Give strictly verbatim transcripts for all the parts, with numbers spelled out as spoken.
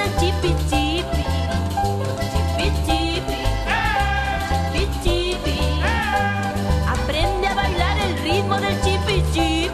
del chipi chipi. Chipi chipi. Chipi chipi. Aprende a bailar el ritmo del chipi chipi.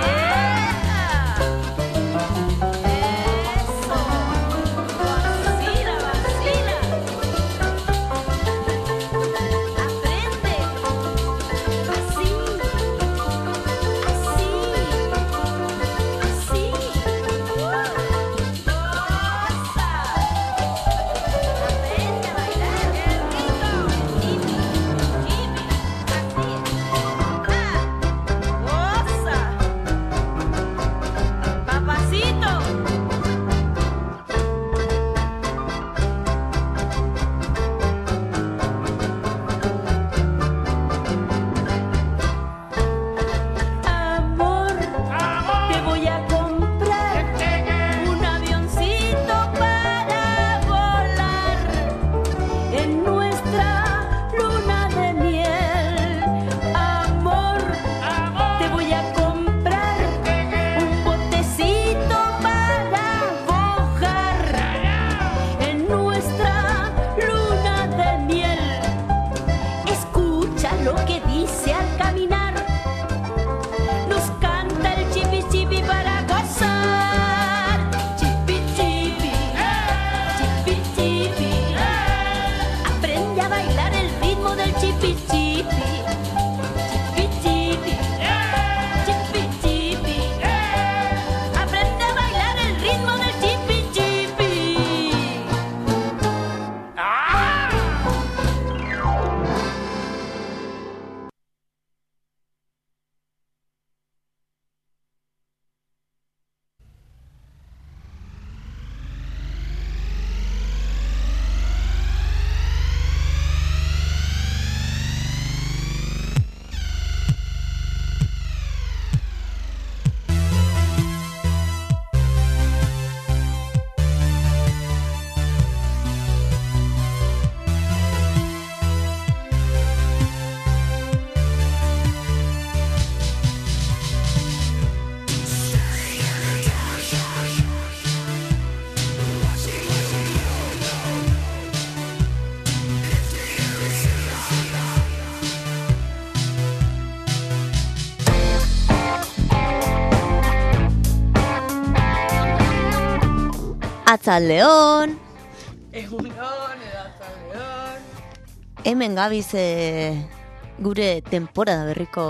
Atzaldeon. Egunon edo atzaldeon. Hemen gabiz e, gure temporada berriko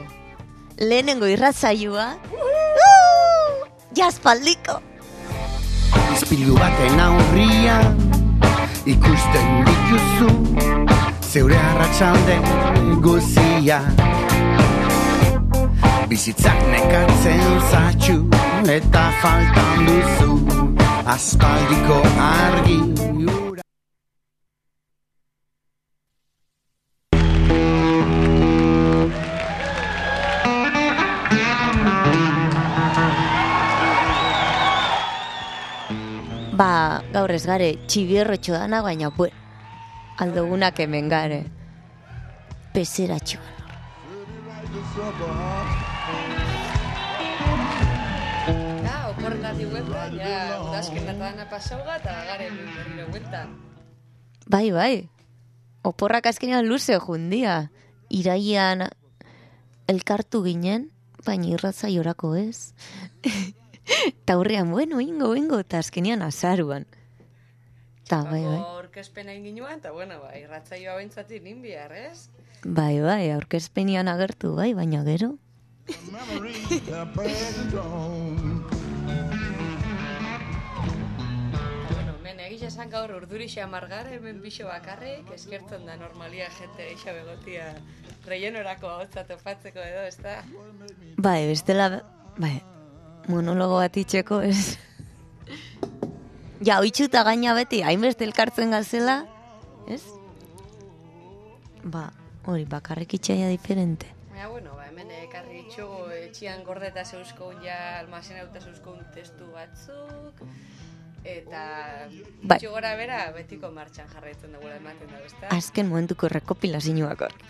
lehenengo irratsaioa. Uh! Jaspaldiko. Ispilu baten aurrian ikusten dituzu zeure arratsalde guzia. Bizitzak nekatzen zatxu eta faltan duzu aspaldiko argi ura. Ba, gaur ez gare txibierrotxo dana, baina buen, aldogunak hemen gare. Pezeratxo. Da, oporretatik huetan, ja, udazken natadana pasauga, eta gare berriro huetan. Bai, bai. Oporrak azkenean luze jundia. Iraian elkartu ginen, baina irratzaiorako ez. Taurrean, bueno, ingo, ingo, eta azkenean azaruan. Ta, bai, bai. Aurkezpena inginuan, eta bueno, bai, irratzaioa bentzatik ninbiar, ez? Bai, bai, aurkezpenian agertu, bai, baina gero. Bueno, men, egiz esan gaur urdurixa amargare, hemen bixo bakarrik, eskertzen da normalia jente eixa begotia rellenorako hotza topatzeko edo, ez da? Bai, bestela, bai, monologo bat itxeko, ez? Ja, oitxuta gaina beti, hainbeste elkartzen gazela, ez? Ba, hori, bakarrik itxaia diferente. Ja, bueno, ba, hemen ekarri itxugu etxian gordeta zeuskon ja almazenauta zeuskon testu batzuk, eta bai. itxu gora bera betiko martxan jarraitzen dagoela ematen da, ezta? Azken momentuko rekopilazioak hor.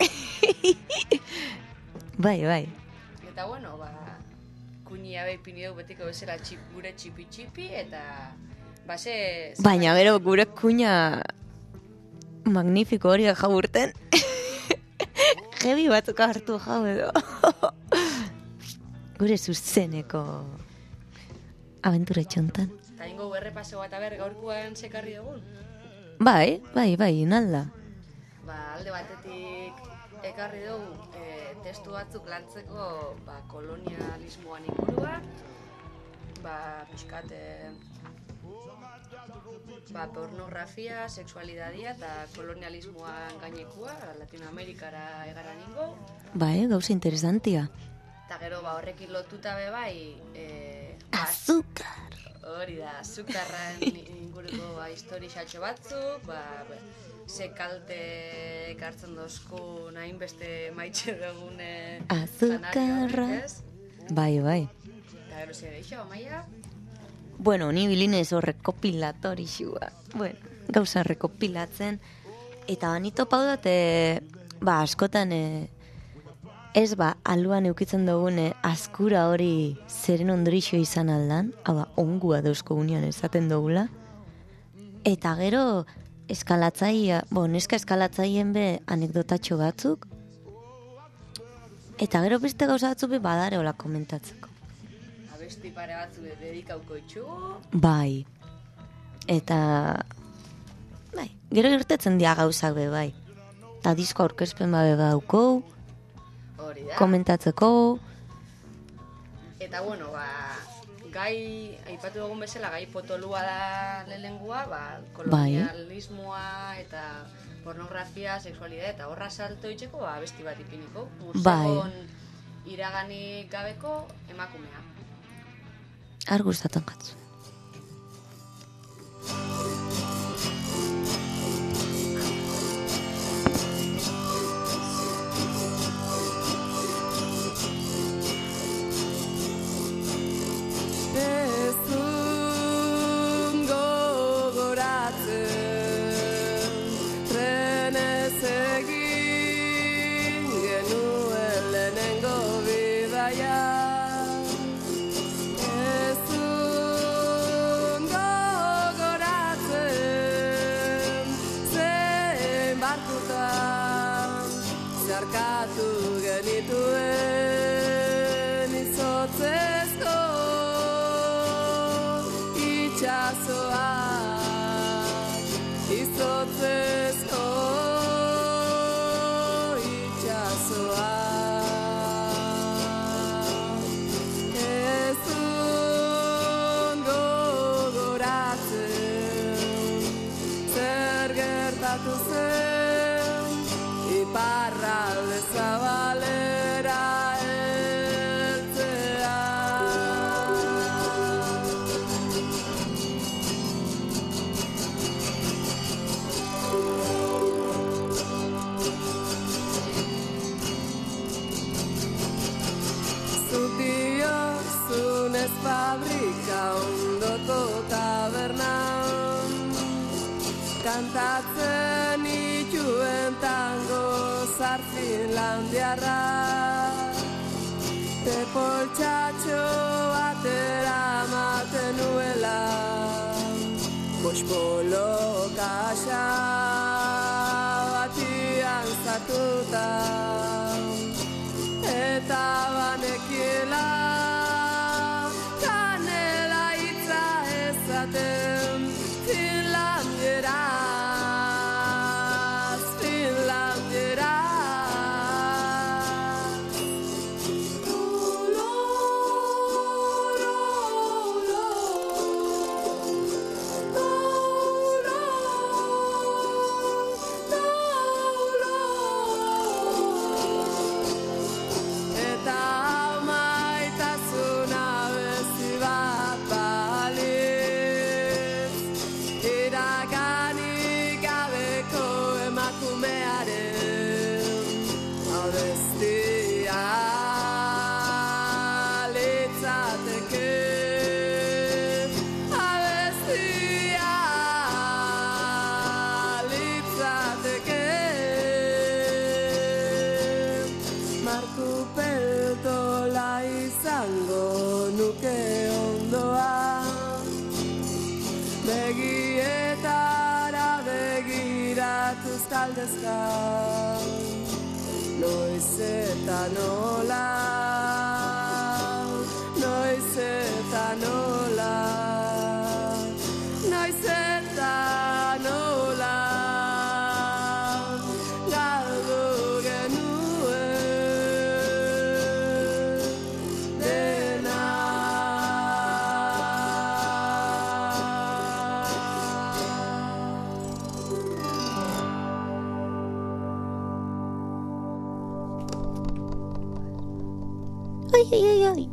Bai, bai. Eta bueno, ba, kuñia behi pinideu betiko bezala txip, gure txipi-txipi, eta Ba, ze... Baina gero gure kuña magnifiko hori da jau urten. Jebi batzuk hartu jau edo. Gure zuzeneko abentura txontan. Eta ingo errepaseo bat aber gaurkoan sekarri dugun? Bai, bai, bai, nalda. Ba, alde batetik ekarri dugu e, testu batzuk lantzeko ba, kolonialismoan ingurua, ba, pixkat, e, ba, pornografia, sexualidadia eta kolonialismoan gainekua, Latinoamerikara egara ningo. Bai, gauza interesantia. Eta gero, ba, horrekin lotuta be bai... E, ba, Azúcar! Hori da, azukarran inguruko ba, historixatxo batzuk, ba, ba, ze kalte ekartzen dozkun hainbeste maitxe dugune Azukarra. Bai, bai. Eta gero zer eixo, Amaia? Bueno, ni bilinez hor rekopilatori xua. Bueno, gauza rekopilatzen. Eta banito pau dut, e, ba, askotan, e, ez ba, aluan eukitzen dugune askura hori zeren ondorixo izan aldan, hau da, ongua dauzko unian esaten dugula. Eta gero, eskalatzaia, bo, neska eskalatzaien be anekdotatxo batzuk. Eta gero beste gauza batzuk be badare hola komentatzeko. Abesti pare batzu dedikauko itxugu. Bai. Eta, bai, gero irtetzen dia gauzak be, bai. Eta disko aurkezpen babe baukou, Hori da. komentatzeko. Eta bueno, ba, gai, aipatu dugun bezala, gai potolua da lehenengua, ba, kolonialismoa eta pornografia, sexualidad eta horra salto itxeko, ba, abesti bat ipiniko. Musegon iraganik gabeko emakumea. Ar gustatzen gatzu. Kantatzen ituen tango zar finlandiarra, te poltxatxo atera maten nuela, bospolo kaxa batian zatuta, eta banekiela kanela hitza ezaten finlandiera. begietara begiratuz taldezka, noiz eta nola, noiz eta nola, noiz eta nola, galdu genuen dena. Oi, oi, oi, oi.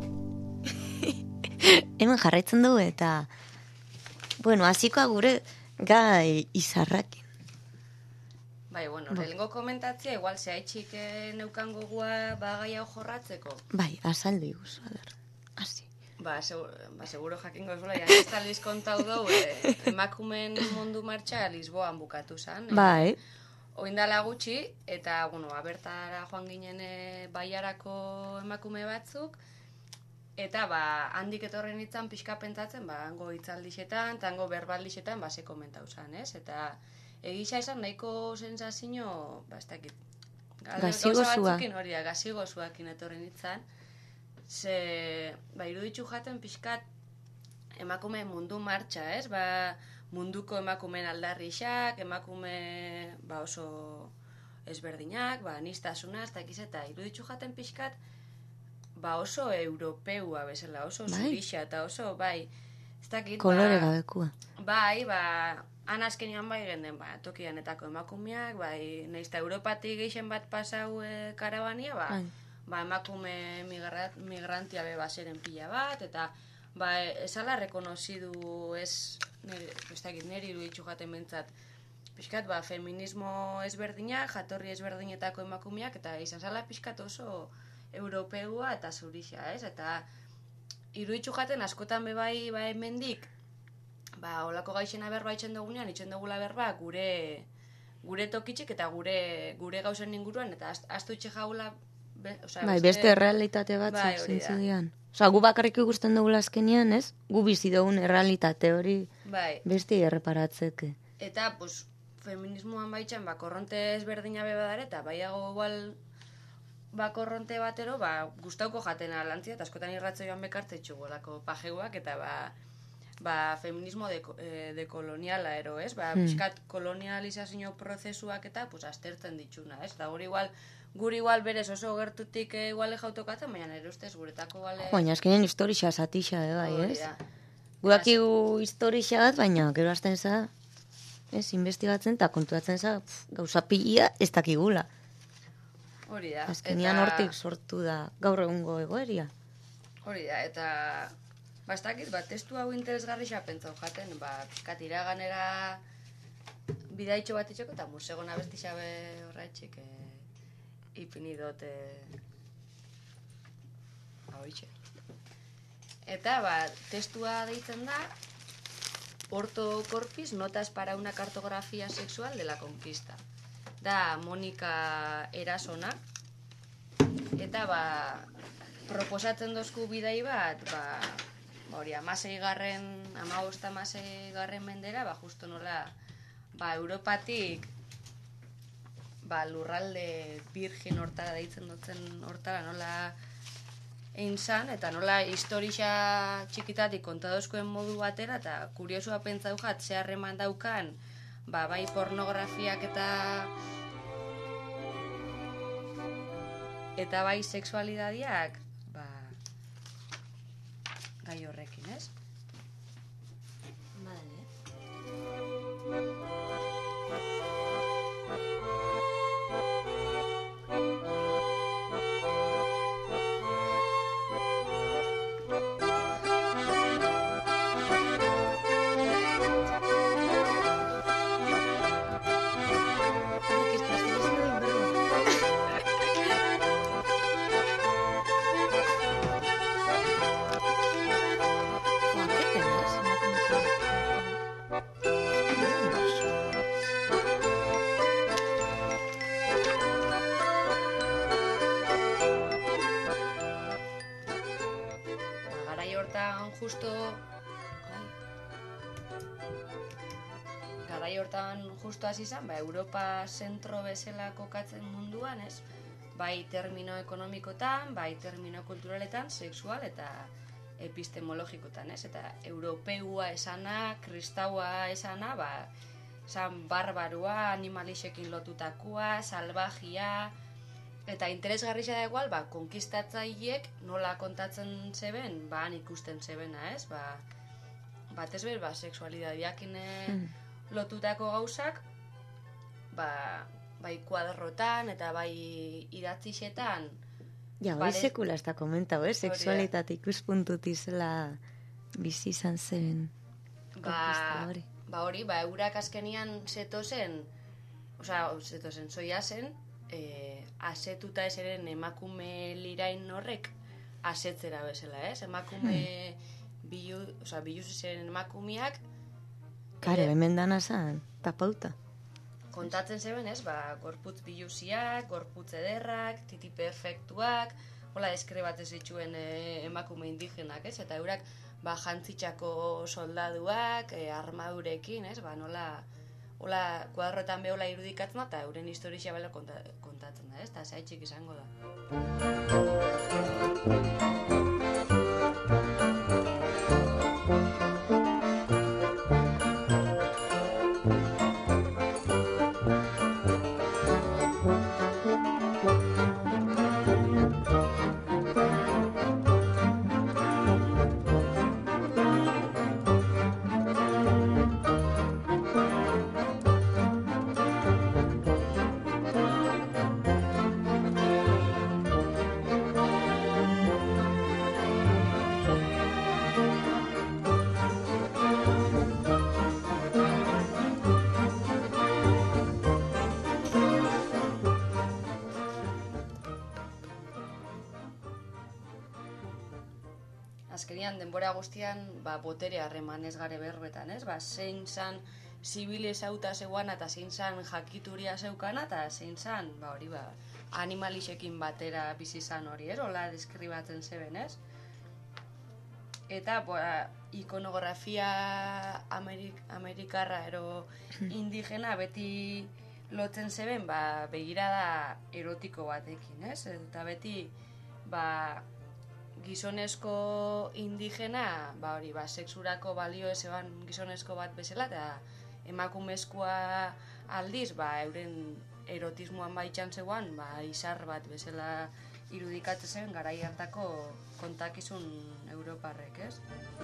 Hemen jarraitzen dugu eta, bueno, hasikoa gure gai izarrakin. Bai, bueno, lehengo komentatzea, igual zehaitxik neukan gogua ba gai hau jorratzeko. Bai, azaldu iguzu, ader, hasi. Ba, seguro, ba, seguro jakingo ez bola, ez taliz kontau dugu, eh, emakumen mundu martxa Lisboan bukatu zan. Bai. Oindala gutxi, eta, bueno, abertara joan ginen e, baiarako emakume batzuk, eta, ba, handik etorren itzan pixka pentsatzen, ba, hango hitzaldixetan, tango berbaldixetan, ba, ze komentau zan, ez? Eta, egisa izan nahiko sensazio, ba, ez dakit, Gazigozua. batzukin hori da, gazigozuakin etorren itzan, ze, ba, iruditzu jaten pixkat emakume mundu martxa, ez? Ba, munduko emakumeen aldarrixak, emakume ba, oso ezberdinak, ba, nistasuna, ez dakiz, eta iruditzu jaten pixkat, ba, oso europeua bezala, oso Bai. zurixa, eta oso, bai, ez dakit, Kolore ba, gabekua. bai, ba, han azkenean bai genden, ba, tokianetako emakumeak, bai, nahiz eta Europatik geixen bat pasau e, karabania, ba, Bai. ba, emakume migrat, migrantia be baseren pila bat, eta ba, esala rekonozidu ez, nire, ez dakit, niri iruditzu jaten bentzat, pixkat, ba, feminismo ezberdinak, jatorri ezberdinetako emakumeak, eta izan zala pixkat oso europeua eta zurixa, ez? Eta iruditzu jaten askotan be bai, ba, hemendik, ba, olako gaixena berba itxen dugunean, itxen dugula berba, gure gure tokitxik eta gure gure gauzen inguruan, eta astu itxe jaula, be, osea, Bai, beste errealitate batzuk Bai, hori da. zintzu dian. Osa, gu bakarrik ikusten dugula azkenean, ez? Gu bizi dugun errealitate hori bai, beste erreparatzeke. eta, pues, feminismoan baitxan, ba, korronte ezberdina be badare, eta baiago igual, ba, korronte batero, ba, gustauko jatena lantzia, eta askotan irratzoioan bekartze txugolako pajeguak, eta, ba, ba, feminismo deko, eh, dekoloniala ero, ez? Ba, Hmm. pixkat kolonializazio prozesuak eta, pues, aztertzen ditxuna, ez? Da, guri igual, guri igual berez oso gertutik eh, igual jautokatzen, baina nire ustez guretako gale... Baina azkenean historixa, zatixa, eh, bai, Hori ez? da. Gudakigu historixa bat, baina gero azten za, ez, investigatzen eta kontuatzen za, pf, gauza pila ez dakigula. Hori da. Azkenean eta- hortik sortu da gaur egungo egoeria. Hori da, eta... Ba, ez dakit, ba, testu hau interesgarri xa pentsau jaten, ba, pixkat iraganera bidaitxo bat itxeko, eta musegona besti xabe horretxik e, ipini dut e, hau itxe. Eta, ba, testua deitzen da Orto Corpis, notas para una cartografía sexual de la conquista. Da Monika Erasona, eta, ba, proposatzen dozku bidai bat, ba, hori, amasei garren, amabost amasei garren mendera, ba, justo nola, ba, Europatik, ba, lurralde virgin hortara deitzen dutzen hortara, nola egin zan, eta nola historia txikitatik kontadozkoen modu batera, eta kuriosua pentsau jat, ze harreman daukan, ba, bai pornografiak eta eta bai sexualidadiak, ba, gai horrekin, ez? garai hortan justu hasi izan, ba, Europa zentro bezala kokatzen munduan, ez? Bai termino ekonomikotan, bai termino kulturaletan, sexual eta epistemologikotan, ez? Eta europeua esana, kristaua esana, ba, esan barbarua, animalixekin lotutakoa, salvajia, eta interesgarria da igual, ba, konkistatzaileek nola kontatzen zeben, ba, han ikusten zebena, ez? Ba, batez ber, ba, sexualidadiakin mm. lotutako gauzak, ba, bai kuadrotan eta bai idatzixetan. Ja, hori barez... sekula ez da komentau, eh? Sexualitate ikuspuntuti zela bizi izan zen ba, hori. Ba hori, ba, eurak azkenian zetozen, osea, zetozen, zoia zen, eh, asetuta ez eren emakume lirain horrek asetzera bezala, ez? Emakume bilu, osea, biluzi zen emakumeak. Kare, eh, hemen dana zan, tapauta. Kontatzen zeben, ez, ba, gorputz biluziak, gorputz ederrak, titi perfektuak, hola deskribatzen zituen e, emakume indigenak, ez? Eta eurak, ba, jantzitxako soldaduak, e, armadurekin, ez? Ba, nola, hola, kuadrotan behola irudikatzen da, eta euren historia bela konta, kontatzen da, ez? Eta zaitxik izango da. Azkenian denbora guztian, ba, botere harreman ez gare berbetan, ez? Ba, zein zan zibile zauta zeuana eta zein zan jakituria zeukana eta zein zan, ba, hori, ba, animalixekin batera bizi zan hori, ez? Hola deskribatzen zeben, ez? Eta, ba, ikonografia Amerik, amerikarra ero indigena beti lotzen zeben, ba, begirada erotiko batekin, ez? Eta beti, ba, gizonezko indigena, ba hori, ba, sexurako balio ezeban gizonezko bat bezala, eta emakumezkoa aldiz, ba, euren erotismoan baitxan zeuan, ba, izar bat bezala irudikatzen zen garai hartako kontakizun europarrek, ez?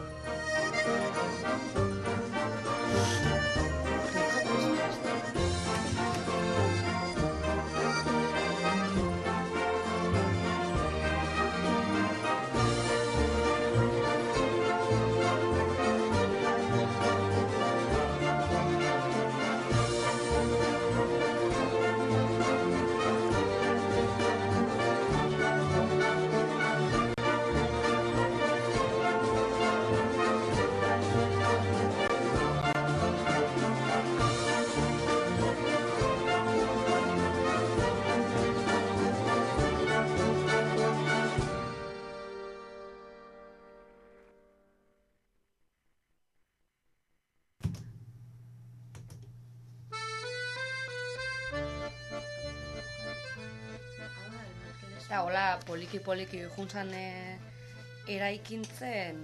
Eta hola, poliki-poliki juntzan e, eraikintzen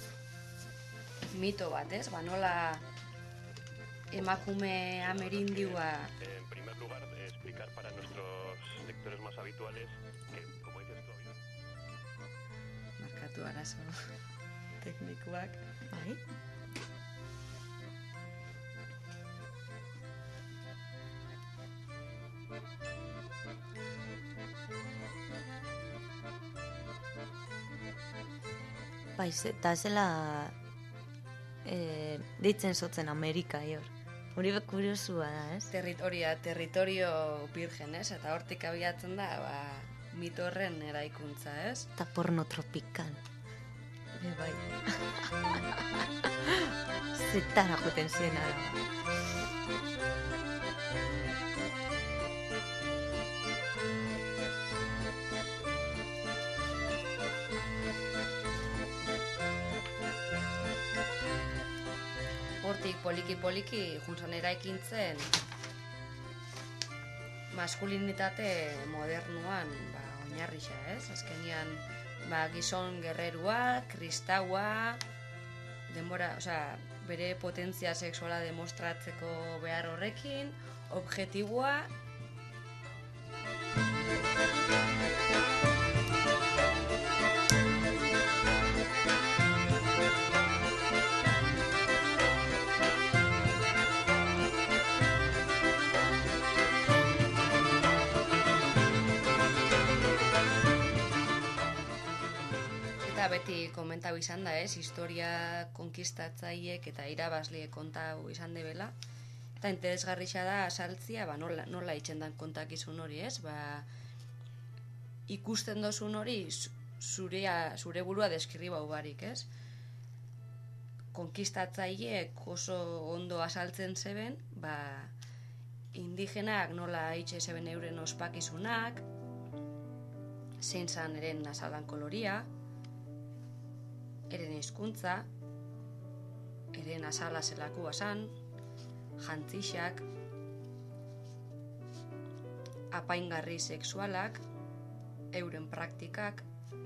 mito bat, ez? Ba, nola emakume amerindiua... En primer lugar, explicar para nuestros lectores más habituales que, como dices tú... Markatu arazo teknikoak. Bai? Baiz, eta zela e, ditzen zotzen Amerika, hor. Hori kuriosua da, ez? Territoria, territorio virgen, ez? Eta hortik abiatzen da, ba, mito horren eraikuntza, ez? Eta porno tropikal. E, bai. Zetara joten ziren ara. poliki-poliki juntzan eraikintzen maskulinitate modernuan ba, oinarrixa, ez? Azkenian ba, gizon gerrerua, kristaua, denbora, osea, bere potentzia sexuala demostratzeko behar horrekin, objektiboa. Beti komentau izan da, ez, historia konkistatzaiek eta irabazliek kontau izan debela. Eta interesgarrixa da asaltzia, ba, nola, nola itxendan kontakizun hori, ez? Ba, ikusten dozun hori zurea, zure burua deskribau barik, ez? Konkistatzaiek oso ondo asaltzen zeben, ba, indigenak nola itxe zeben euren ospakizunak, zein zan eren asalan koloria, eren hizkuntza, eren asala zelakua zan, jantzixak, apaingarri sexualak, euren praktikak,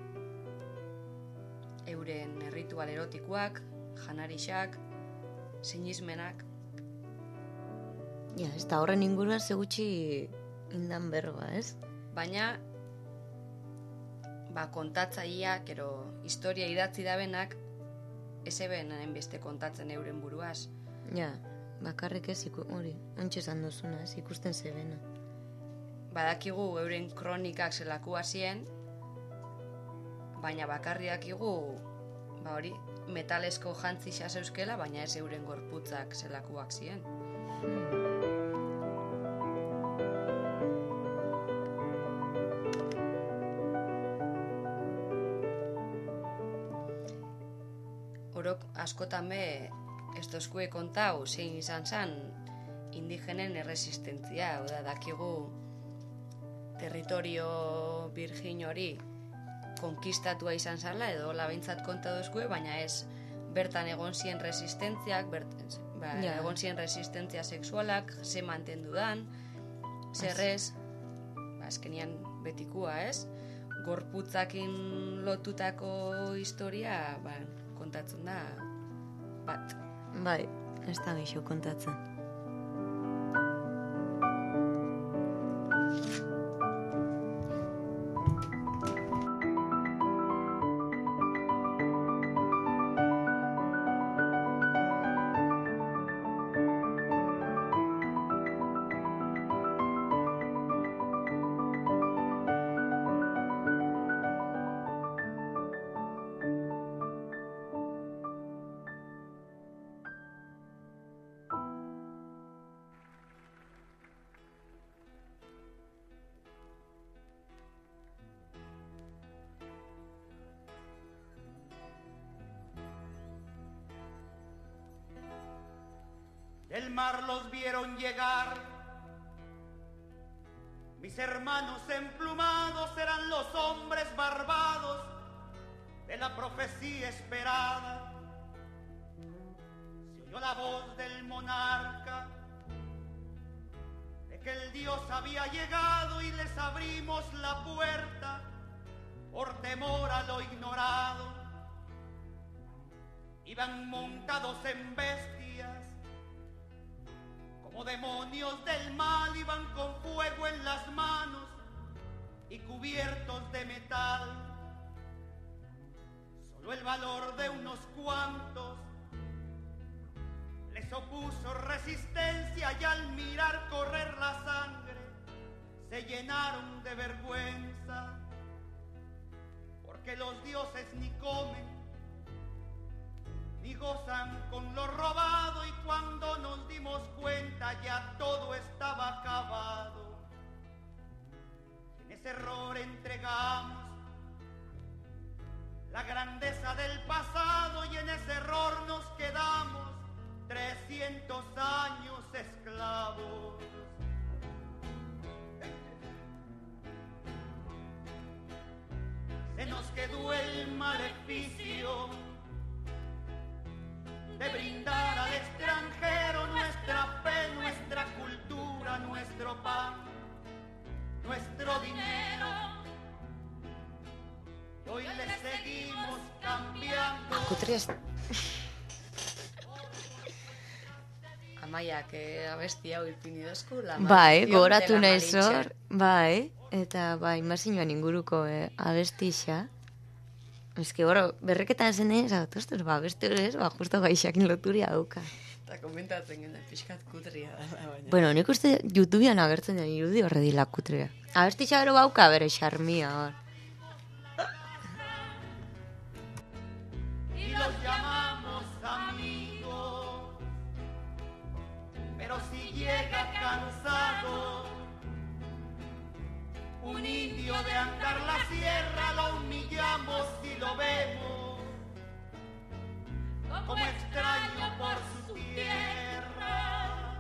euren ritual erotikoak, janarixak, sinismenak. Ja, ez da horren inguruan zegutxi indan berba, ez? Baina, ba, kontatzaileak, ero, historia idatzi dabenak, ez eben beste kontatzen euren buruaz. Ja, bakarrik ez, iku, hori, antxe esan duzuna, ez, ikusten zebena. Badakigu euren kronikak zelakua zien, baina bakarriak igu, ba hori, metalesko jantzixa zeuskela, baina ez euren gorputzak zelakuak zien. Hmm. Orok askotan be, ez dozkue kontau zein izan zan indigenen erresistentzia, oda dakigu territorio virgin hori konkistatua izan zala, edo labintzat konta dozkue, baina ez bertan egon zien resistentziak, bert, ba, ja. egon zien resistentzia sexualak, ze mantendu dan, zerrez, ba, azkenian betikua, ez? Gorputzakin lotutako historia, ba, kontatzen da bat. Bai, ez da geixo kontatzen. Del mar los vieron llegar, mis hermanos emplumados eran los hombres barbados de la profecía esperada. Se oyó la voz del monarca de que el Dios había llegado y les abrimos la puerta por temor a lo ignorado. Iban montados en bestias, como demonios del mal, iban con fuego en las manos y cubiertos de metal. Solo el valor de unos cuantos les opuso resistencia y al mirar correr la sangre se llenaron de vergüenza, porque los dioses ni comen ni gozan con lo robado, y cuando nos dimos cuenta ya todo estaba acabado. En ese error entregamos la grandeza del pasado y en ese error nos quedamos trescientos años esclavos. Se nos quedó el maleficio de brindar al extranjero nuestra fe, nuestra cultura, nuestro pan, nuestro dinero. Y hoy le seguimos cambiando. Kutriez. Amaiak eh, abesti hau ipini dozku, la Bai, maldición gogoratu de la naiz Malinche. hor. Bai, eta bai, mazinoan inguruko eh, abestixa. Ez que, boro, berreketan zen ez, autostos, ba, beste ez, ba, justo gaixakin loturia dauka. Eta komentatzen gena, pixkat kutria da, baina. Bueno, nik uste YouTubean agertzen den irudi horre dila kutrea. Abestixa bero bauka bere xarmia hor. Y los llamamos amigos, pero si llega cansado un indio de andar la sierra, lo humillamos y lo vemos como extraño por su tierra.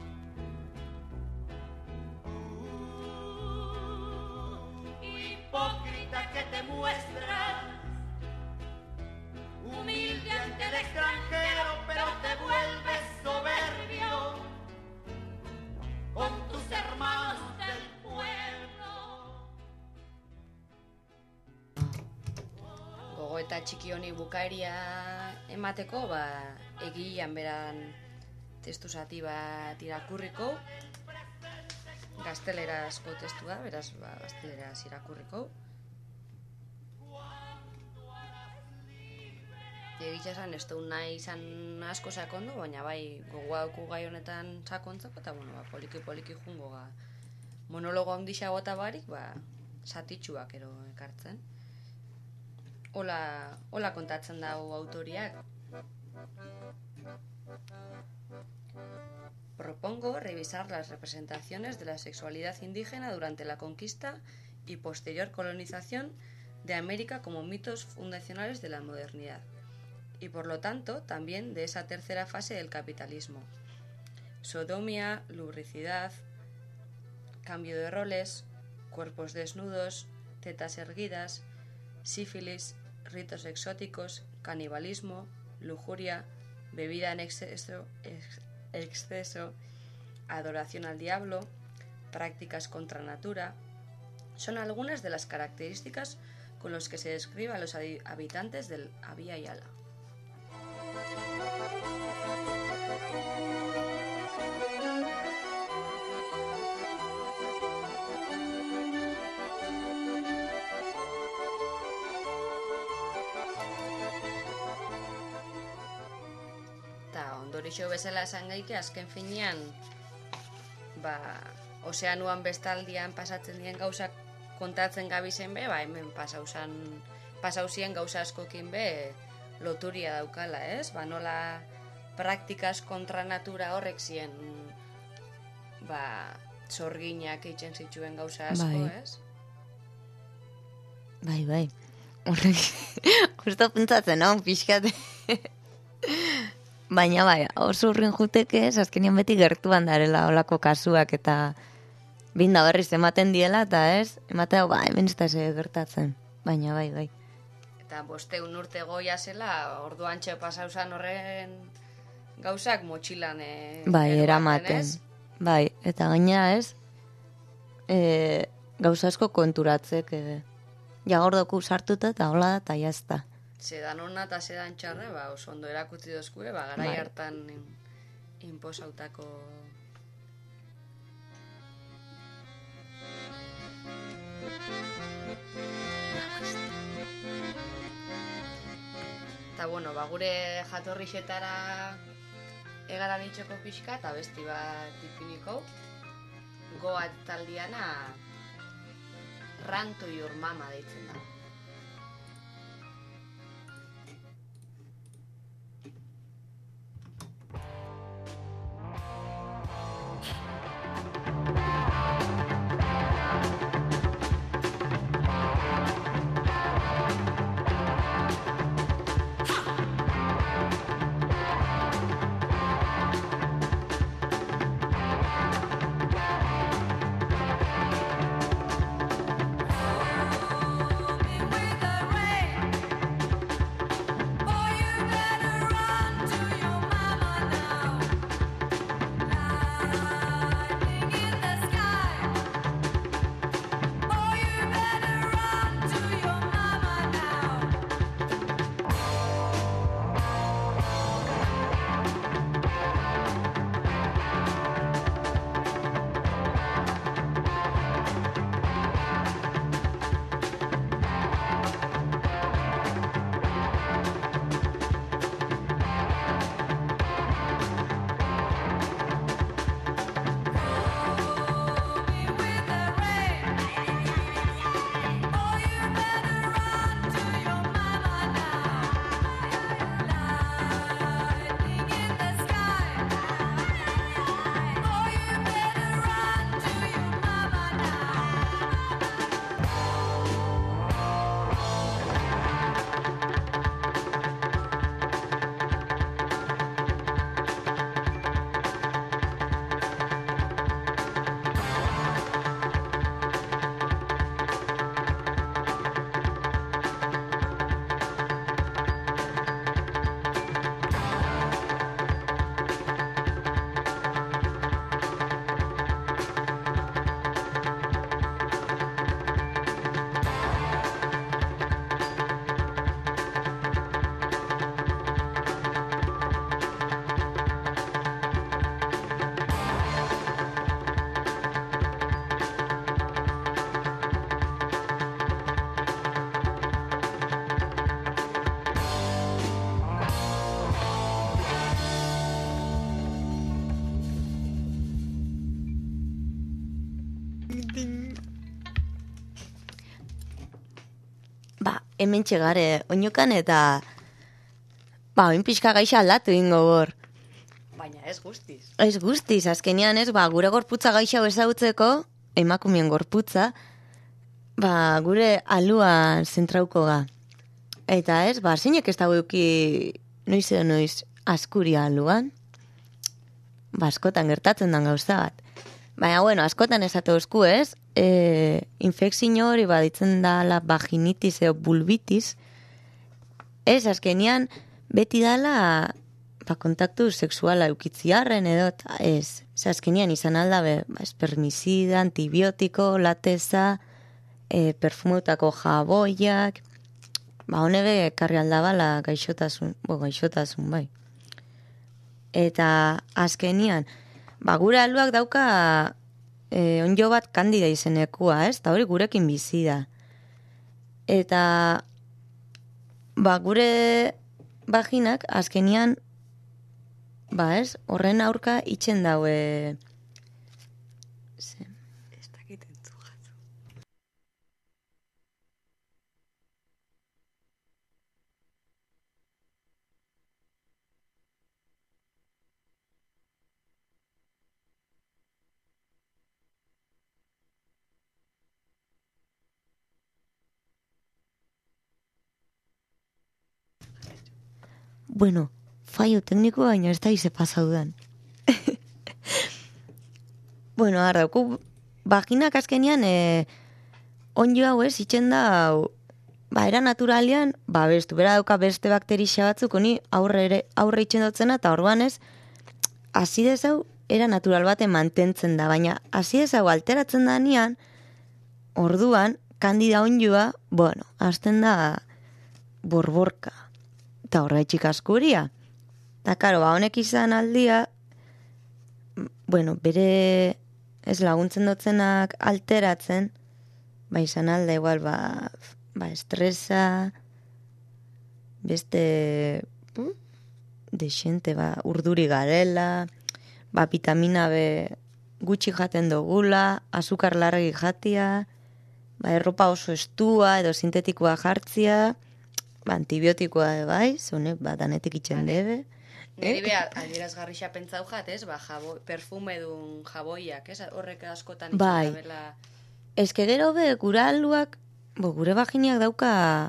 Uh, hipócrita que te muestras humilde ante el extranjero, pero te vuelves soberbio con tus hermanos del pueblo. Gogoeta txiki honi bukaeria emateko, ba, egian beran testu zati bat irakurriko, gaztelerazko testua, beraz, ba, gazteleraz irakurriko. Egitea esan, ez dut nahi izan asko sakondo, baina bai gogoa dauku gai honetan sakontzako, eta bueno, ba, poliki-poliki jungo ga monologo handixea gota barik, ba, satitxuak ero ekartzen. Hola, hola kontatzen dago autoriak. Propongo revisar las representaciones de la sexualidad indígena durante la conquista y posterior colonización de América como mitos fundacionales de la modernidad, y por lo tanto también de esa tercera fase del capitalismo. Sodomía, lubricidad, cambio de roles, cuerpos desnudos, tetas erguidas, sífilis, ritos exóticos, canibalismo, lujuria, bebida en exceso, ex, exceso, adoración al diablo, prácticas contra natura, son algunas de las características con las que se describe a los habitantes del Abya Yala. Ondorixo bezala esan gaike, azken finean, ba, ozeanuan bestaldian pasatzen dien gauzak kontatzen gabizen be, ba, hemen pasauzan, pasauzien gauza askokin be, loturia daukala, ez? Ba, nola praktikas kontra natura horrek zien, ba, zorginak eitzen zituen gauza asko, Bai. ez? Bai, bai. Horrek, justo puntzatzen, no? Pixkat. Baina bai, oso urrin juteke, azkenean beti gertuan darela olako kasuak eta binda berriz ematen diela, eta ez, ematea, ba, hemen ez da ze gertatzen. Baina bai, bai. Eta bosteun urte goia zela, orduan txe pasauzan horren gauzak motxilan e, Bai, eramaten, eramaten. ez? Bai, eta gaina ez, e, gauza asko konturatzek, e, jagordoku sartuta eta hola da, eta jazta. Zedan hona eta zedan txarra, ba, oso ondo erakutzi dozkue, ba, garai Bai. hartan in- inposautako... Eta, bueno, ba, gure jatorrixetara egaran itxoko pixka, eta besti bat ipiniko, goa taldiana Run to Your Mama deitzen da. Oh, Ba, hemen txegare, oinokan eta... Ba, oin pixka gaixa aldatu ingo gor. Baina ez guztiz. Ez guztiz, azkenean ez, ba, gure gorputza gaixa ezagutzeko, emakumeen gorputza, ba, gure aluan zentrauko ga. Eta ez, ba, zeinek ez dago euki noiz edo noiz askuria aluan. Ba, askotan gertatzen den gauza bat. Baina, bueno, askotan esate osku ez, e, infekzio hori baditzen da la vaginitis edo bulbitis, ez, azkenean, beti dala ba, kontaktu sexuala eukitziarren edo, eta ez, ez, azkenean izan aldabe, ba, espermizida, antibiotiko, lateza, e, perfumutako jaboiak, ba, honebe karri aldabala gaixotasun, bo, gaixotasun, bai. Eta azkenian, ba, gure aluak dauka e, onjo bat kandida izenekua, ez? Eta hori gurekin bizi da. Eta ba, gure vaginak azkenian, ba, ez? Horren aurka itxen daue... Ze... Ez dakit entzugatu. Bueno, fallo tekniko baina ez da ize pasaudan. Bueno, ara, dauku, vaginak azkenean, e, onjo hau ez, itxen da, hau, ba, era naturalian, ba, bestu, bera dauka beste bakterixa batzuk, honi aurre, ere, aurre itxen dutzena, eta orduan ez, azidez hau, era natural baten mantentzen da, baina azidez hau alteratzen da nian, orduan, kandida onjoa, bueno, hasten da borborka. Eta horretxik askuria. Eta, karo, ba, honek izan aldia, bueno, bere ez laguntzen dutzenak alteratzen, ba, izan alda, igual, ba, ba estresa, beste, uh, desente, ba, urduri garela, ba, vitamina B gutxi jaten dugula, azukar largi jatia, ba, erropa oso estua edo sintetikoa jartzia, ba, antibiotikoa bai, zune, ba, danetik itxen debe. Niri behar, adierazgarrixa pentsau jat, ez? Ba, jabo, perfumedun jaboiak, ez? Horrek askotan bai. itxen dabela... Ez que gero be, gure aluak, bo, gure vaginiak dauka,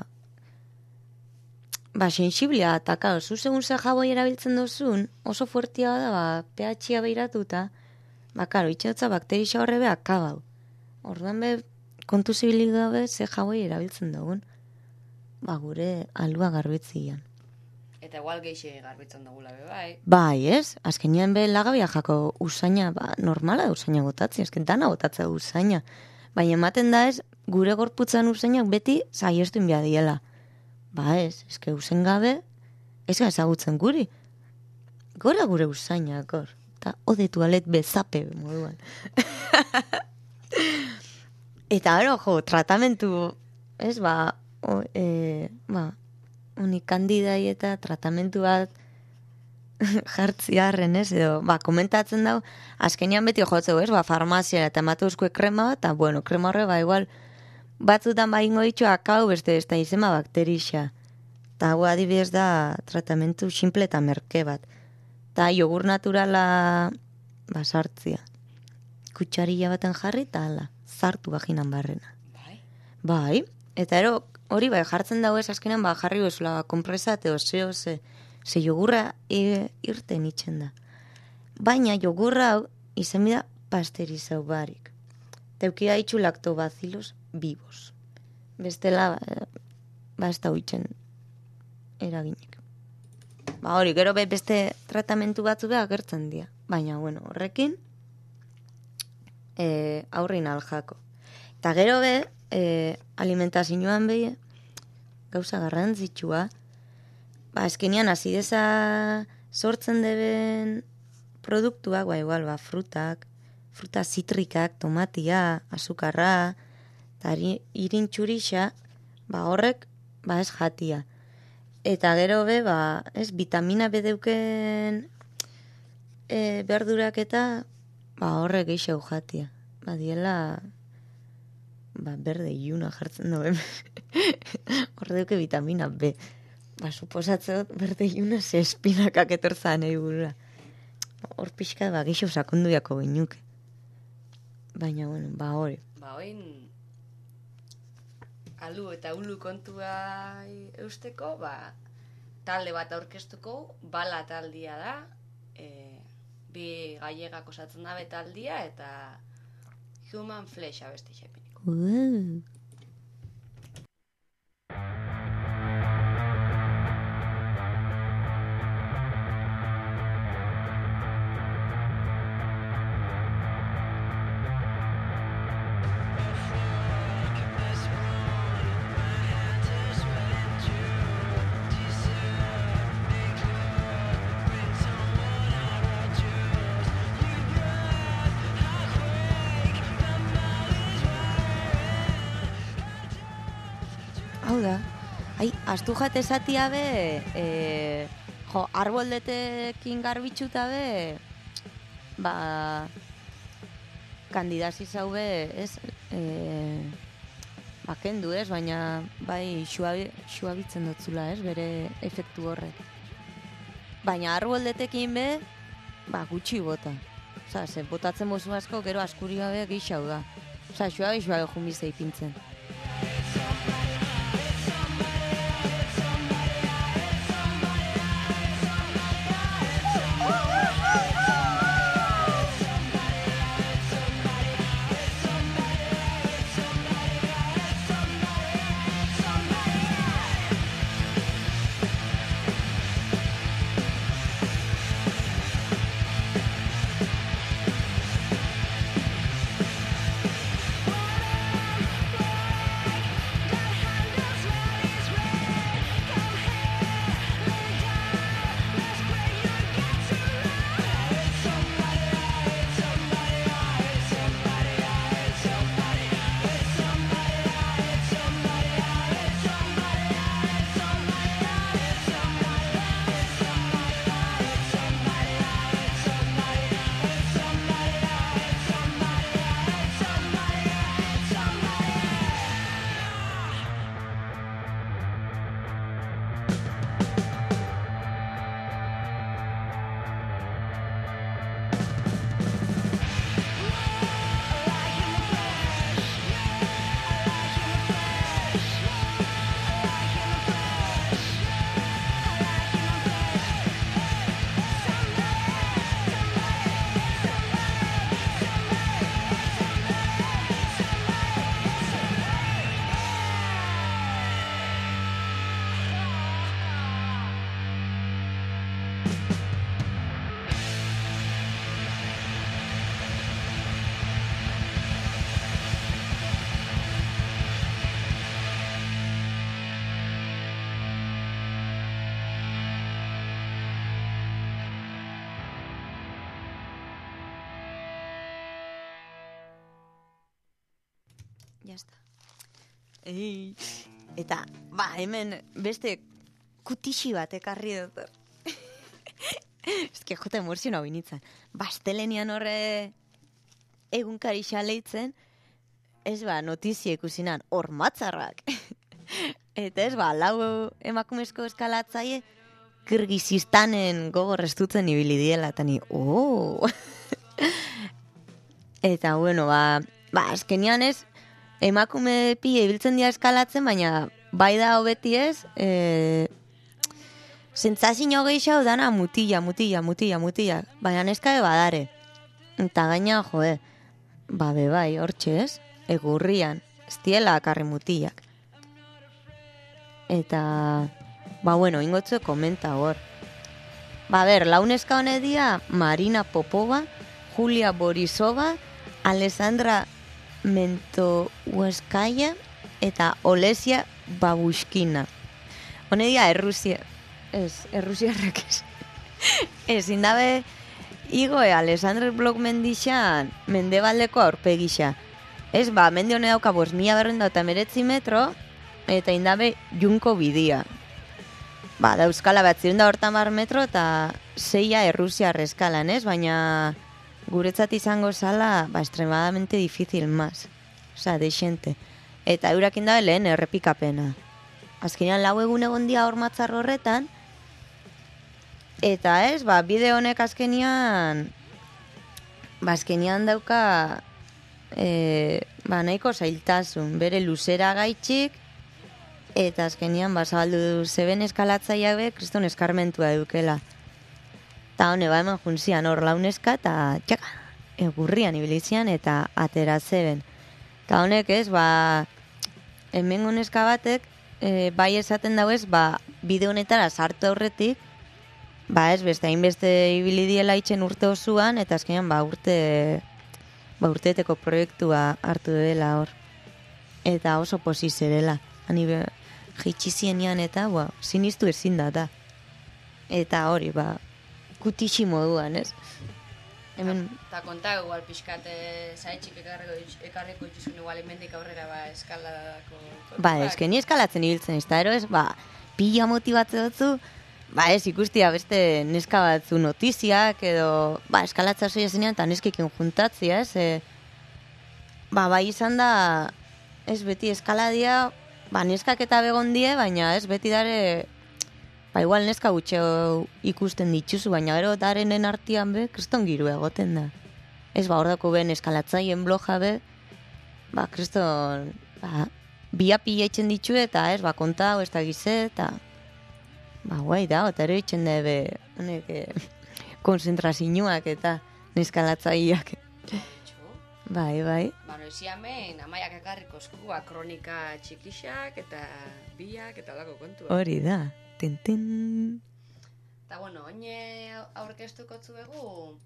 ba, sensiblea, eta, karo, zu segun ze jaboi erabiltzen dozun, oso fuertia da, ba, pH-a behiratuta, ba, karo, itxotza bakterixa horre be akabau. Orduan be, kontu zibilik dabe, ze jaboi erabiltzen dugun. Ba, gure alua garbitzian. Eta igual geixe garbitzen dugula be, bai. Bai, ez? Azkenean be lagabia jako usaina, ba, normala da usaina botatzi, azken dana botatza usaina. Baina ematen da ez, gure gorputzan usainak beti saiestu inbia diela. Ba ez, eske usen gabe, ez ga ezagutzen guri. Gora gure usainak, gor. Eta ode tualet bezape, moduan. Eta aro, jo, tratamentu, ez, ba, o, e, ba, unik kandidai eta tratamentu bat jartziarren, ez, edo, ba, komentatzen dau, azkenean beti jotzeu, ez, ba, farmazia eta ematu euskue krema bat, eta, bueno, krema horre, ba, igual, batzutan ba ingo ditu akau, beste, ez da izema bakterixa. Eta, hau adibidez da, tratamentu simple eta merke bat. Eta, jogur naturala, ba, sartzia. Kutxarilla baten jarri, eta, ala, zartu vaginan barrena. Bai? Bai, eta ero, hori bai, jartzen dago ez azkenan, ba, jarri bezala, kompresa, eta zeo, ze, ze jogurra e, irten itxen da. Baina jogurra hau, izen bida, pasterizau barik. Teukia itxu lactobacilos vivos. Bestela, ba, ba ez da huitzen eraginik. Ba hori, gero be beste tratamentu batzu beha gertzen dira. Baina, bueno, horrekin, e, aurrin aljako. Eta gero be, e, alimentazioan behi, gauza garrantzitsua, ba, eskenean azideza sortzen deben produktuak, ba, igual, ba, frutak, fruta zitrikak, tomatia, azukarra, eta irintxurixa, ba, horrek, ba, ez jatia. Eta gero be, ba, ez, vitamina B deuken e, berdurak eta, ba, horrek geixau jatia. Ba, diela ba, berde iluna jartzen da, horre duke vitamina B. Ba, suposatzen dut, berde iluna ze espinakak etorzan nahi burura. Hor pixka, ba, gixo sakondu jako ginuke. Baina, bueno, ba, hori. Ba, oin, alu eta ulu kontua eusteko, ba, talde bat aurkeztuko, bala taldia da, e, bi gallegak osatzen dabe taldia, eta Human Flesh abesti xepiniko. Uh. Hau da, ai, astu jate esatia be, e, jo, arboldetekin garbitxuta be, ba, kandidazi zaube, ez, e, ba, kendu, ez, baina, bai, xuabitzen dotzula, ez, bere efektu horrek. Baina arboldetekin be, ba, gutxi bota. Osa, ze, botatzen bozu asko, gero askuri gabe gixau da. Osa, xuabe, xuabe jumbizei pintzen. Jasta. Ei. Eta, ba, hemen beste kutixi bat ekarri dut. Ez que jota emozio hau initzen. Bastelenian horre egunkari xaleitzen, ez ba, notizia ikusinan, hor matzarrak. Eta ez ba, lau emakumezko eskalatzaie, Kirgizistanen gogorrestutzen ibili diela, eta ni, oh! Eta, bueno, ba, ba, azkenian ez, emakume pile ibiltzen dira eskalatzen, baina bai da hobeti ez, e, sentsazio gehiago dana mutila, mutila, mutila, mutila, baina neskabe badare. Eta gaina, joe, ba bebai, hortxe ez, egurrian, ez diela akarri mutilak. Eta, ba bueno, ingotze komenta hor. Ba ber, launeska honedia, Marina Popova, Julia Borisova, Alessandra Mentowskaya eta Olesia Babushkina. Honedia Errusia, ez, Errusiarrak ez. Ez, indabe, igo e Alessandra Blok mendixan, mendebaldeko aurpegisa. Ez, ba, mende hone dauka bost mila berrenda eta meretzi metro, eta indabe junko bidia. Ba, dauzkala bat zirunda hortamar metro eta zeia Errusiar eskalan, ez? Baina guretzat izango zala, ba, extremadamente difícil maz. osea, dexente. Eta eurakin da lehen errepikapena. Azkenean lau egun egon dia hor matzar horretan, eta ez, ba, bideo honek azkenean, ba, azkenean dauka, e, ba, nahiko zailtasun, bere luzera gaitxik, eta azkenean, ba, zabaldu zeben eskalatzaia be, kriston eskarmentua edukela. Eta hone, ba, hemen juntzian hor launeska, eta txaka, egurrian ibilizian, eta atera zeben. Eta honek ez, ba, hemen neska batek, e, bai esaten dau ez, ba, bide honetara sartu aurretik, ba ez, beste hainbeste ibili diela itxen urte osuan, eta azkenean, ba, urte, ba, urteeteko proiektua hartu dela hor. Eta oso posi zerela. Hani be, jitxizienean eta, ba, sinistu ezin da. Eta hori, ba, kutixi moduan, ez? Hemen... Eta konta, igual pixkate zaitxik ekarriko itxuzun igual emendik aurrera ba eskaladako... Ba, eske ni eskalatzen ibiltzen, ez da, ero ez, ba, pila motibatze dutzu, ba ez, ikustia beste neska batzu notiziak, edo, ba, eskalatza zoia zenean, eta neskekin juntatzia, ez, e, ba, bai izan da, ez beti eskaladia, ba, neskak eta begon die, baina ez beti dare, ba, igual neska gutxeo ikusten dituzu, baina gero darenen artian be, kriston giru egoten da. Ez, ba, hor dako ben eskalatzaien bloja be, ba, kriston, ba, bia pila itxen ditu eta ez, ba, konta, ez da gize, eta, ba, guai da, eta ero itxen da be, honek, eh, konzentrazioak eta neskalatzaiak. Bai, bai. Ba, noizi hemen, amaiak ekarriko eskua, kronika txikixak, eta biak, eta lako kontua. Hori da. Tintin. Eta, bueno, oine aurkeztuko zuegu,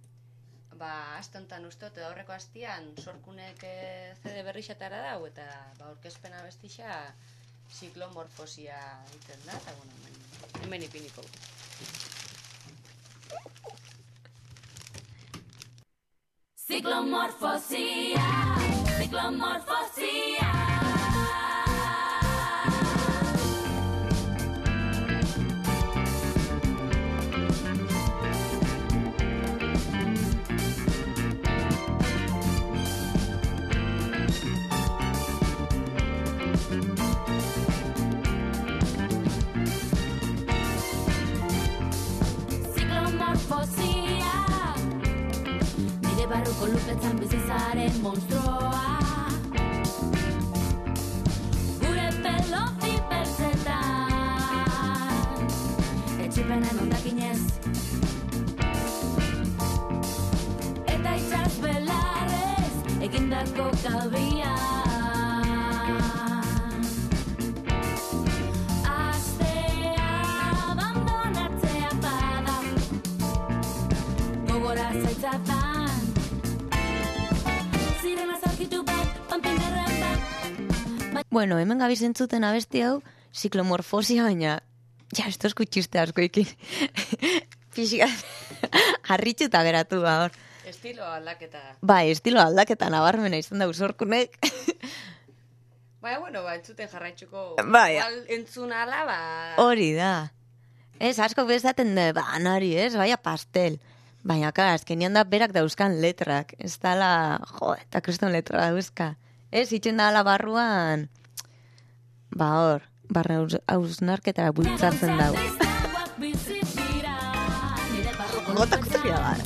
ba, astontan ustot, edo aurreko hastian, sorkunek e, C D berrixatara dau, eta ba, aurkezpena bestixa, ziklomorfosia iten da, eta, bueno, hemen, hemen ipiniko. Ziklomorfosia, ziklomorfosia. Ziklomorfosia, nire barruko lupetzan bizizaren monstruoa. Gure pelo hiperzetan, etxipenen ondakinez. Eta itxas belarrez, egindako kabia. Bueno, hemen gabiz entzuten abesti hau, ziklomorfosia, baina, ja, esto eskutxiste asko ikin. Pixika, harritxuta geratu ba, hor. Estilo aldaketa. Bai, estilo aldaketa nabarmena izan da usorkunek. Baina, bueno, ba, entzuten jarraitzuko. Bai. Igual entzun ala, ba... Hori da. Ez, asko bezaten da, ba, nari, ez, baina pastel. Baina, klar, azkenian da berak dauzkan letrak. Ez dala, jo, eta kriston letra dauzka. Ez, itxen dala barruan, ba hor, barra hausnarketara bultzatzen dago. Gotak zerria gara.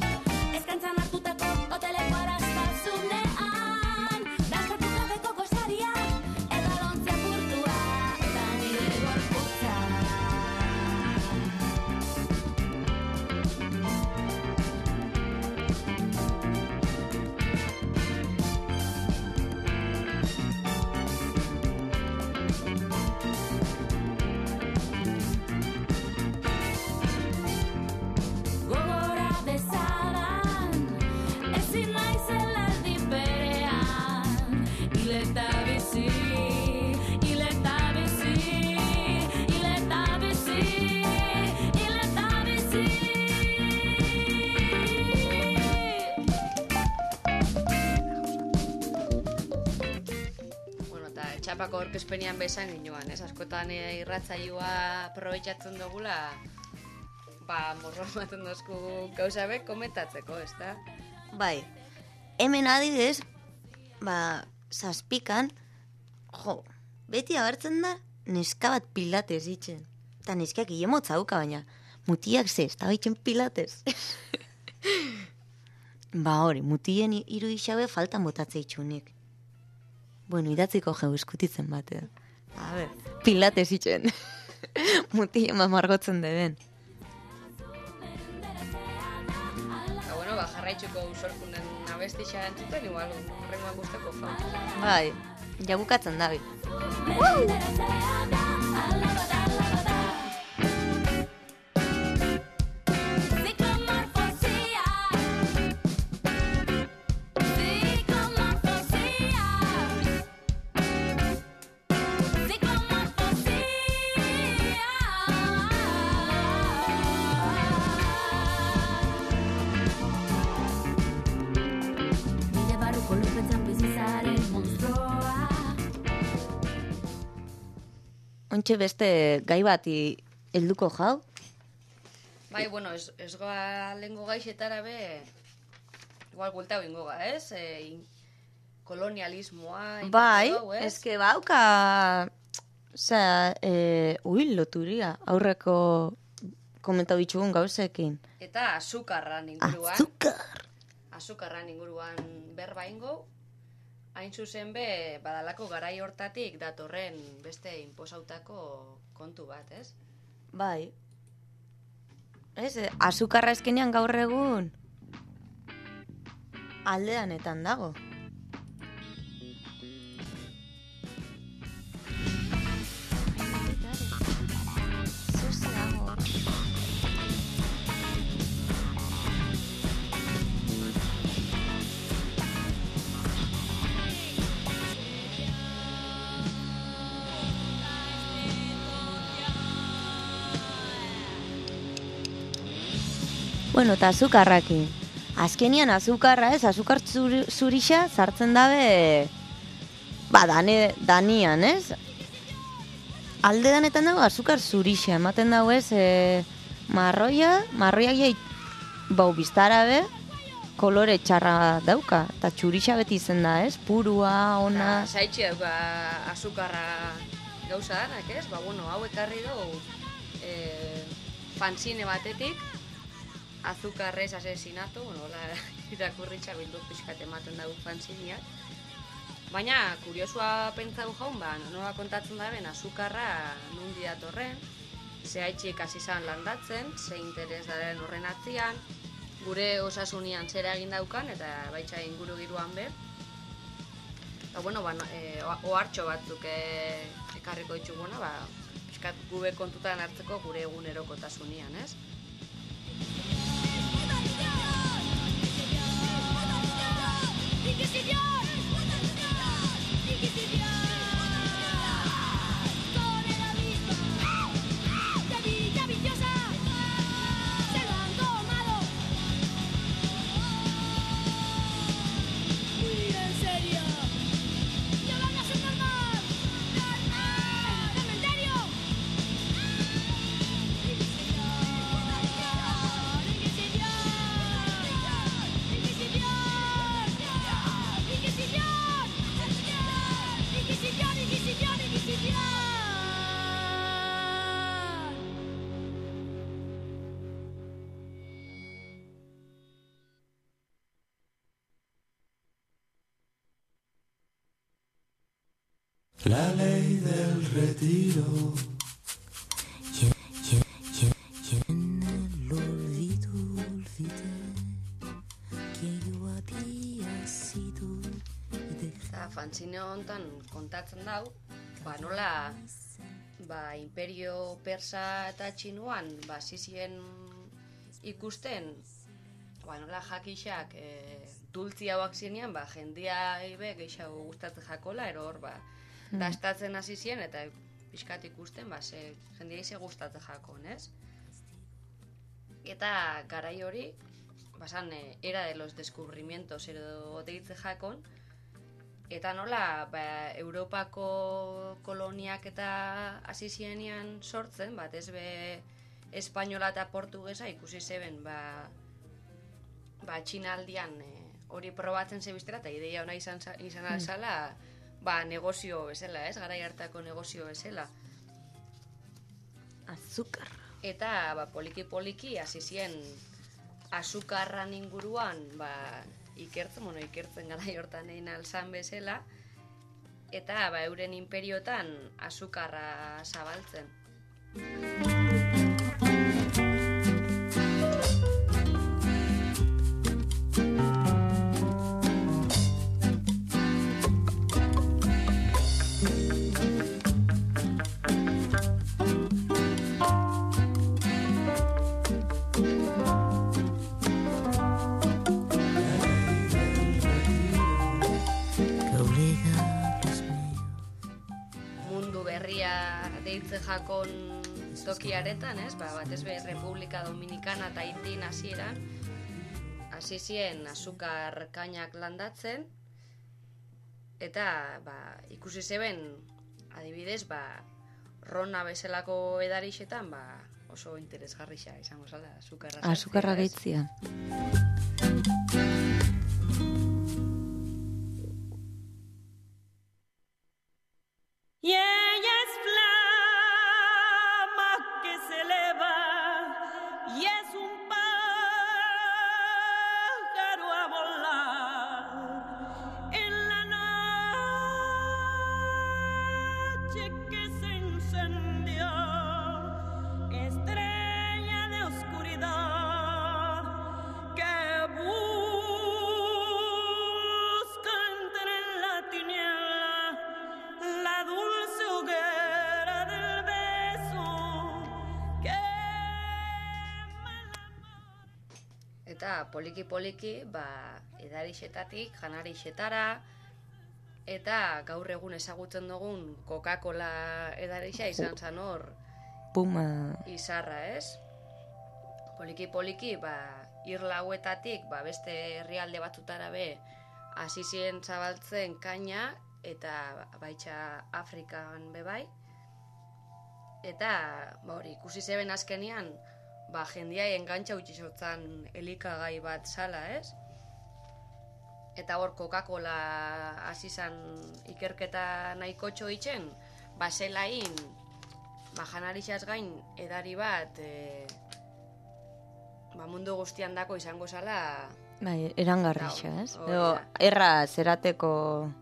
Txapako orkezpenian bezan ginoan, ez? Askotan e, irratzaioa aprobetxatzen dugula, ba, morro ematen dozku gauza be komentatzeko, ez da? Bai, hemen adidez, ba, zazpikan, jo, beti abertzen da, neska bat pilates itxen. Eta neskak iemotza dauka baina, mutiak ze, ez da baitzen pilates. Ba hori, mutien iru ixabe faltan botatze itxunik. Bueno, idatziko jau eskutitzen batea. A ber, pilates itxen. Mutien mamargotzen deben. Ba, bueno, ba, jarraitzuko usorkunen abestixa entzuten, igual, horrengoan guztako fa. Bai, jagukatzen dabi. Ontxe beste gai bati helduko jau? Bai, bueno, ez, ez goa lehenko gaixetara be, igual gultau ingo ga, ez? E, in, kolonialismoa. Bai, gau, ez? eske bauka, osea, e, ui, loturia, aurreko komentau bitxugun gauzekin. Eta azukarran inguruan. Azukar! Azukarran inguruan berba ingo, hain zuzen be, badalako garai hortatik datorren beste inposautako kontu bat, ez? Bai. Ez, azukarra eskenean gaur egun aldeanetan dago. Bueno, eta azukarrakin. Azkenian azukarra ez, azukar zur, zurixa sartzen dabe, ba, dane, danian, ez? Alde danetan dago azukar zurixa, ematen dago ez, e, marroia, marroia jai, bau biztara be, kolore txarra dauka, eta txurixa beti izen da, ez? Purua, ona... Zaitxe dauka azukarra gauza danak, ez? Ba, bueno, hau ekarri dugu e, fanzine batetik, azukarrez asesinato, bueno, hola irakurritxa bildu pixkat ematen dugu fanzineak. Baina, kuriosua pentsatu jaun, ba, nola kontatzen da ben, azukarra nundi datorren, ze haitxik hasi izan landatzen, ze interes daren horren atzian, gure osasunian zera egin daukan, eta baitxa inguru giruan be. Eta, bueno, ba, e, ohartxo batzuk e, ekarriko dituguna, ba, pixkat gube kontutan hartzeko gure egunerokotasunean, ez? Inquisición, Inquisición, con el abismo de Villa Viciosa, se lo han tomado. Muy en serio, yo lo hago normal, normal, cementerio. La ley del retiro. En el olvido olvidé que yo había sido. Eta fanzine honetan kontatzen dau, ba nola ba, imperio persa eta txinuan ba, zizien ikusten, ba, nola jakixak e, dultzi hauak zinean, ba, jendia ibe gehiago gustatzen jakola, ero hor, ba, dastatzen hasi zien eta pixkat ikusten, ba, ze jendia ize gustatzen jakon, ez? Eta garai hori, basan, e, era de los descubrimientos edo deitze jakon, eta nola, ba, Europako koloniak eta hasi zienean sortzen, bat ez be espainola eta portugesa ikusi zeben, ba, ba Txinaldian e, hori probatzen zebiztera, eta ideia ona izan, izan alzala, ba, negozio bezala, ez? Garai hartako negozio bezala. Azukar. Eta, ba, poliki-poliki, hasi zien azukarran inguruan, ba, ikertzen, bueno, ikertzen garai hortan egin alzan bezala, eta, ba, euren imperiotan azukarra zabaltzen. Jakon tokiaretan, ez? Ba, batez be Republika Dominikana eta Haitin hasieran hasi zien azukar kainak landatzen eta ba, ikusi zeben adibidez, ba, rona bezalako edarixetan ba, oso interesgarria izango zala azukarra. Azukarra gehitzia. Y ella es flama que se eleva y es un pájaro a volar en la noche que se encendió, estrella de oscuridad que busca entre la tiniebla la dulce hoguera del beso que eta poliki-poliki, ba, edarixetatik, janarixetara, eta gaur egun ezagutzen dugun Coca-Cola edarixa izan zan hor Puma. izarra, ez? Poliki-poliki, ba, irla hauetatik, ba, beste herrialde batzutara be, hasi ziren zabaltzen kaina, eta baitxa Afrikan bebai. Eta, ba, hori, ikusi zeben azkenian, ba, jendia engantxa utxizotzan elikagai bat zala, ez? Eta hor Coca-Cola hasi zan ikerketa nahiko txoitzen, ba, zelain, ba, janarixaz gain edari bat, e, ba, mundu guztian dako izango zala. Bai, erangarrixa, ez? Hori Edo, da. erra zerateko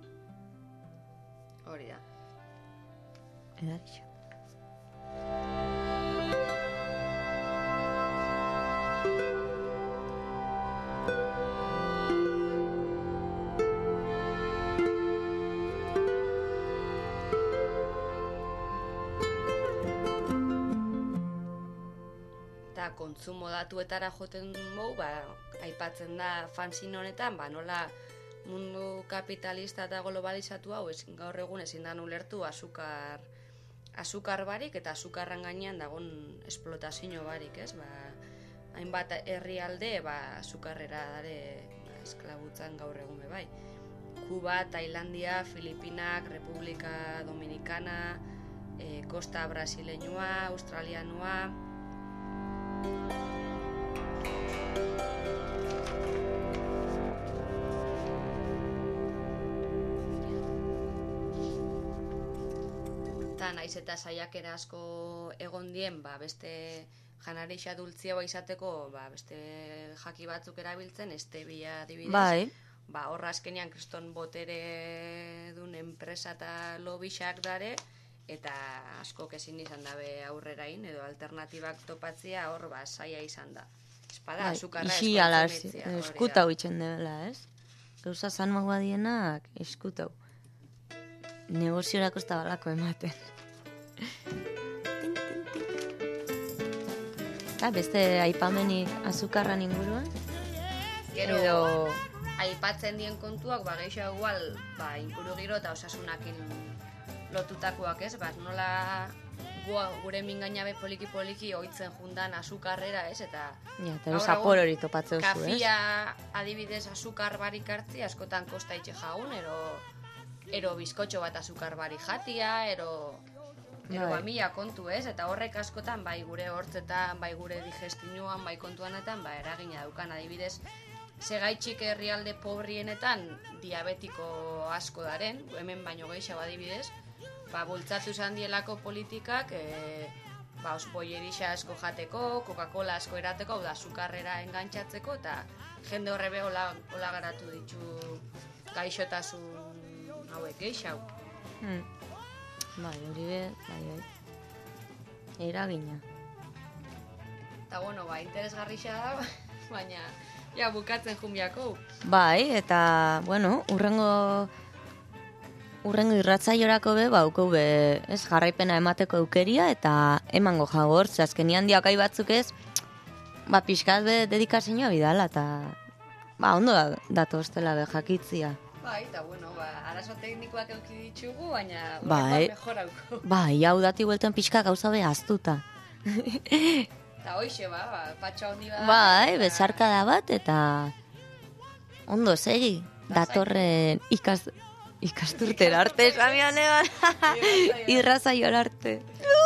Hori da. edarixa. Eta kontsumo datuetara joten dugu, ba, aipatzen da fanzin honetan, ba, nola mundu kapitalista eta globalizatu hau ezin gaur egun ezin da ulertu azukar azukar barik eta azukarran gainean dagon esplotazio barik, ez? Ba, hainbat herrialde ba azukarrera dare ba, esklabutzan gaur egun bai. Kuba, Tailandia, Filipinak, Republika Dominikana, eh, Costa Brasileñoa, Australianoa. Eta naiz eta saiakera asko egon dien, ba, beste janarixa dultziagoa izateko, ba, beste jaki batzuk erabiltzen, stevia adibidez. Bai. Ba, horra azkenean kriston botere dun enpresa eta lobixak dare, eta asko ezin izan dabe aurrerain, edo alternatibak topatzia hor, ba, saia izan da. Espada, Bai, azukarra ixi ala eskontzonitzia, hori da. eskutau itxen dela, ez? Gauza zan magua dienak eskutau. Negoziorako ez da balako ematen. Eta beste aipamenik azukarran inguruan? Gero, Edo... aipatzen dien kontuak, ba, geixo igual, ba, inguru giro eta osasunakin lotutakoak, ez? Ba, nola gua, gure mingainabe poliki-poliki ohitzen jundan azukarrera, ez? Eta Ja, eta gaur zapor egun hori topatzeu zu, ez? kafia adibidez azukar barik hartzi, askotan kosta itxe jaun, ero, ero bizkotxo bat azukar bari jatia, ero... Ero Bai. ba, mila kontu, ez? Eta horrek askotan, bai gure hortzetan, bai gure digestinuan, bai kontuanetan, ba, eragina daukan adibidez, Segaitxik herrialde pobrienetan diabetiko asko daren, hemen baino gehiago adibidez, ba, bultzatu izan dielako politikak, e, ba, ospoierixa asko jateko, Coca-Cola asko erateko, hau da, sukarrera engantxatzeko, eta jende horrebe hola, hola garatu ditu gaixotasun hauek gehiago. Hmm. Bai, hori be, bai, bai. Eragina. Eta, bueno, ba, interesgarrixa da, baina, ja, bukatzen jumbiako. Bai, eta, bueno, urrengo urrengo irratzaiorako be, bauko be, ez, jarraipena emateko aukeria, eta emango jagor, ze azkenian diakai batzuk ez, ba, pixkat be, dedikazioa bidala, eta, ba, ondo da, datoztela be, jakitzia. Bai, eta, bueno, ba, arazo teknikoak euki ditugu, baina, bai, mejorauko. Bai, hau dati buelten pixka gauza be, aztuta. Eta hoxe, ba, ba, patxa hondi bada. Bai, bezarkada bat, eta ondo segi, datorren ikas, ikasturtera arte, samian eban, irrazaior arte.